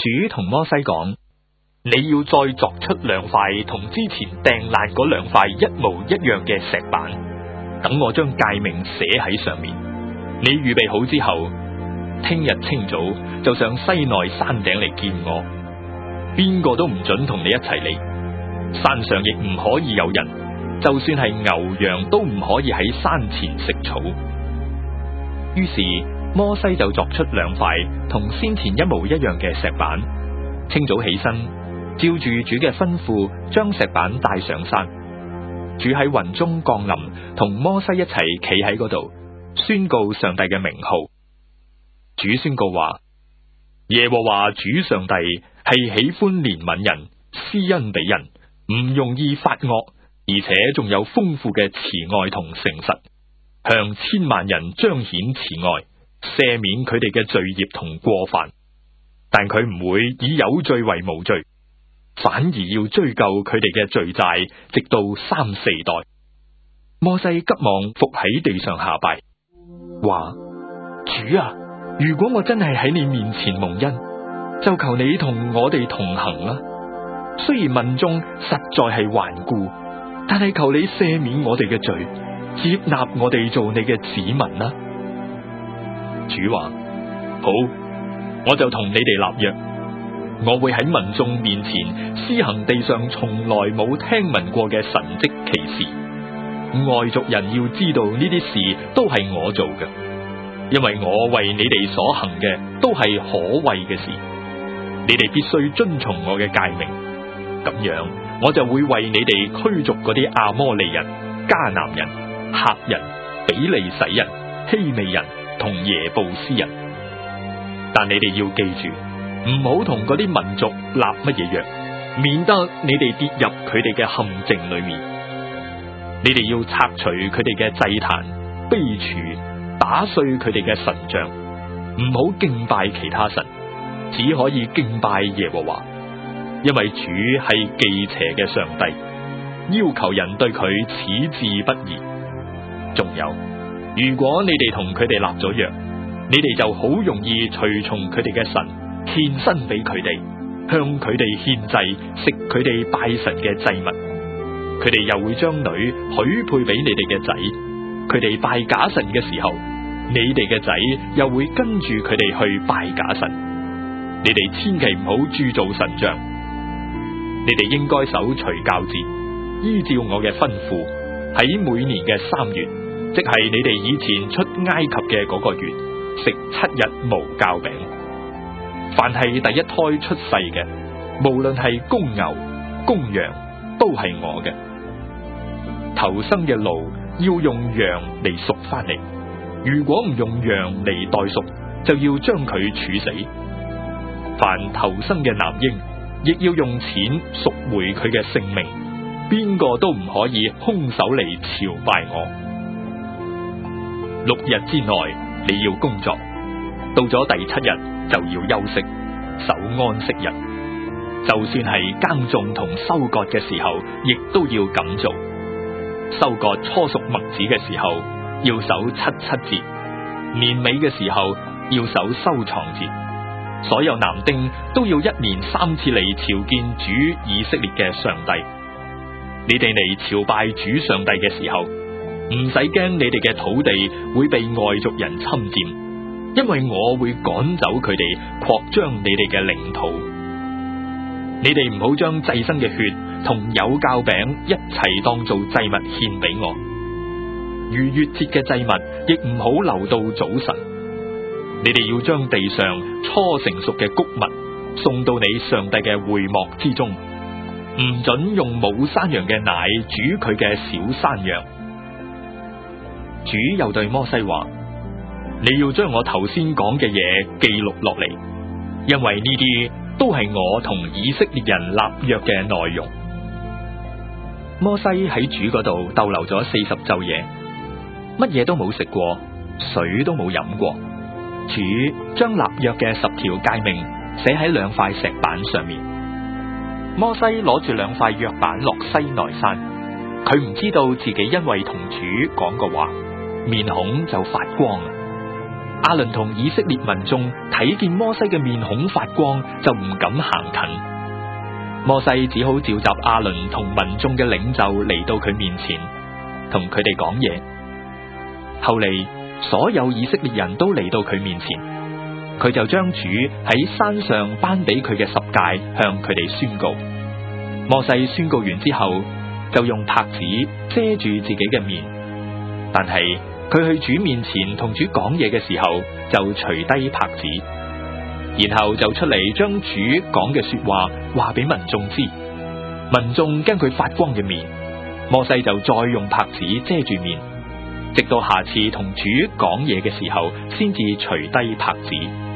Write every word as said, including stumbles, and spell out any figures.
主同摩西講：你要再鑿出兩塊同之前掟爛嗰兩塊一模一樣嘅石板，等我將誡命寫喺上面。你預備好之後，聽日清早就上西奈山頂嚟見我，邊個都唔准同你一齊嚟，山上亦唔可以有人，就算係牛羊都唔可以喺山前食草。於是摩西就鑿出兩塊同先前一模一樣嘅石板，清早起身，照住主嘅吩咐，將石板帶上山。主喺雲中降臨，同摩西一齊企喺嗰度，宣告上帝嘅名號。主宣告話：耶和華主上帝係喜歡憐憫人、施恩俾人，唔容易發惡，而且仲有豐富嘅慈愛同誠實，向千萬人彰顯慈愛，赦免佢哋嘅罪孽同過犯。但佢唔會以有罪為無罪，反而要追究佢哋嘅罪債，直到三四代。摩西急忙伏喺地上下拜，話：主啊，如果我真係喺你面前蒙恩，就求你同我哋同行啦。雖然民眾實在係頑固，但係求你赦免我哋嘅罪，接納我哋做你嘅子民啦。主話：好，我就同你哋立約，我會喺民眾面前施行地上從來冇聽聞過嘅神蹟奇事。外族人要知道呢啲事都係我做嘅，因為我為你哋所行嘅都係可畏嘅事。你哋必須遵從我嘅誡命，咁樣我就會為你哋驅逐嗰啲亞摩利人、迦南人、赫人、比利洗人、希未人同耶布斯人。但你哋要記住，唔好同嗰啲民族立乜嘢約，免得你哋跌入佢哋嘅陷阱裏面。你哋要拆除佢哋嘅祭壇、碑柱，打碎佢哋嘅神像，唔好敬拜其他神，只可以敬拜耶和華，因為主係忌邪嘅上帝，要求人對佢矢志不移。仲有，如果你哋同佢哋立咗約，你哋就好容易隨從佢哋嘅神，獻身俾佢哋，向佢哋獻祭，食佢哋拜神嘅祭物。佢哋又會將女許配俾你哋嘅仔，佢哋拜假神嘅時候，你哋嘅仔又會跟住佢哋去拜假神。你哋千祈唔好鑄造神像。你哋應該守除酵節，依照我嘅吩咐，喺每年嘅三月，即係你哋以前出埃及嘅嗰個月，食七日無酵餅。凡係第一胎出世嘅，無論係公牛、公羊，都係我嘅。頭生嘅驢要用羊嚟贖翻嚟，如果唔用羊嚟代贖，就要將佢處死。凡頭生嘅男嬰，亦要用錢贖回佢嘅性命，邊個都唔可以空手嚟朝拜我。六日之內你要工作，到咗第七日就要休息，守安息日。就算係耕種同收割嘅時候，亦都要咁做。收割初熟麥子嘅時候，要守七七節；年尾嘅時候，要守收藏節。所有男丁都要一年三次嚟朝見主以色列嘅上帝。你哋嚟朝拜主上帝嘅時候，唔使驚你哋嘅土地會被外族人侵佔，因為我會趕走佢哋，擴張你哋嘅領土。你哋唔好將祭牲嘅血同有酵餅一齊當做祭物獻俾我。逾越節嘅祭物亦唔好留到早晨。你哋要將地上初成熟嘅穀物送到你上帝嘅會幕之中，唔准用母山羊嘅奶煮佢嘅小山羊。主又對摩西話：你要將我頭先講嘅嘢記錄落嚟，因為呢啲都係我同以色列人立約嘅內容。摩西喺主嗰度逗留咗四十晝夜，乜嘢都冇食過，水都冇飲過。主將立約嘅十條誡命寫喺兩塊石板上面。摩西攞住兩塊約板落西奈山，佢唔知道自己因為同主講過話，面孔就發光啦。 亞倫同以色列民眾睇見摩西嘅面孔發光，就唔敢行近。摩西只好召集亞倫同民眾嘅領袖嚟到佢面前，同佢哋講嘢。後嚟所有以色列人都嚟到佢面前，佢就將主喺山上頒俾佢嘅十誡向佢哋宣告。摩西宣告完之後，就用帕子遮住自己嘅面，但係佢去主面前同主講嘢嘅時候，就除低帕子，然後就出嚟將主講嘅說話話俾民眾知。民眾驚佢發光嘅面，摩西就再用帕子遮住面，直到下次同主講嘢嘅時候，先至除低帕子。